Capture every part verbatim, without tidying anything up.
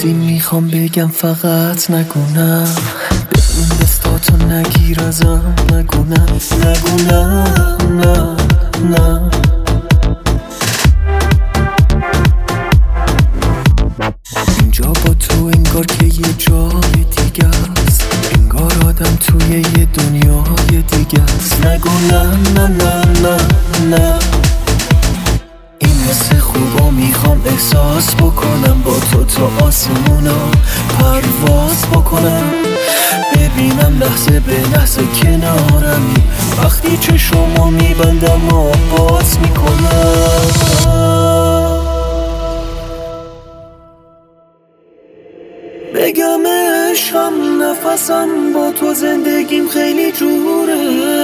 گفتی میخوام بگم فقط نگونم، بدون دستاتو نگیر ازم، نگونم نگونم نه نه. اینجا با تو انگار که یه جای دیگه است، انگار آدم توی یه دنیای دیگه است. نگونم نه نه نه نه. این حس خوبا میخوام احساس بکنم، با تو تا آسمونا پرواز بکنم، ببینم لحظه به لحظه کنارمی، وقتی چشمو میبندم و باز میکنم. بگم عشقم نفسم، با تو زندگیم خیلی جوره،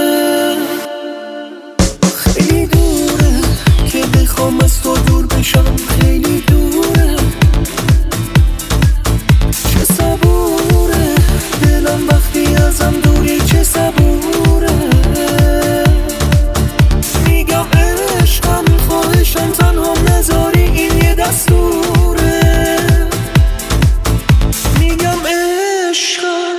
خیلی دوره که بخوام از تو دور بشم، خیلی دوره. چه صبوره دلم وقتی ازم دوری، چه صبوره. میگم عشقم خواهشم تنها نذاری، این یه دستوره. میگم عشقم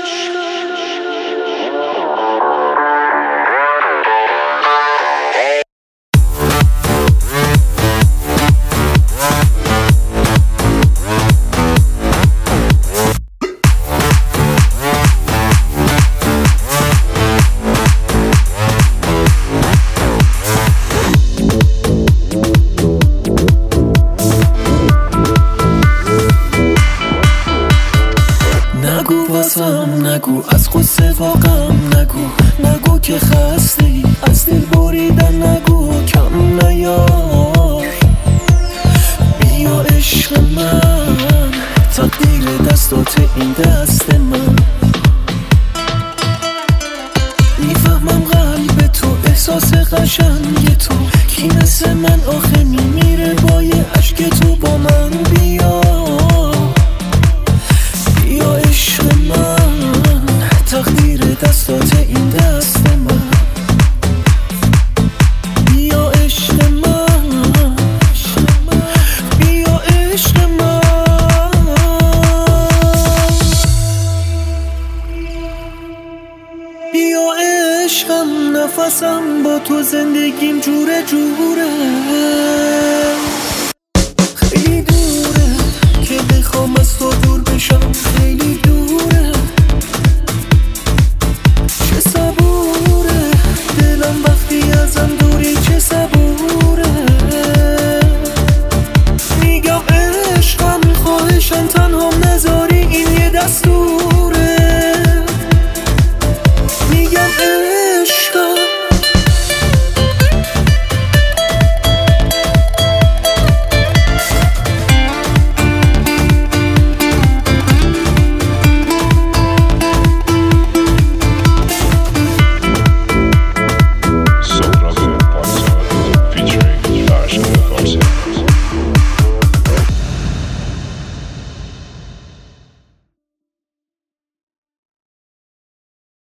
نگو واسم، نگو از قصه واقعم، نگو نگو که خسته ای از دل بریدن، نگو کم نیار. بیا عشق من، تقدیر دستات این دست من. میفهمم قلب تو احساس قشنگ تو، کی مثل من آخه میمیره با یه عشق تو. با من بیا بیا عشق من، تقدیر دستات این دست من. بیا عشق من، بیا عشق من. بیا عشقم نفسم، با تو زندگیم جوره جوره.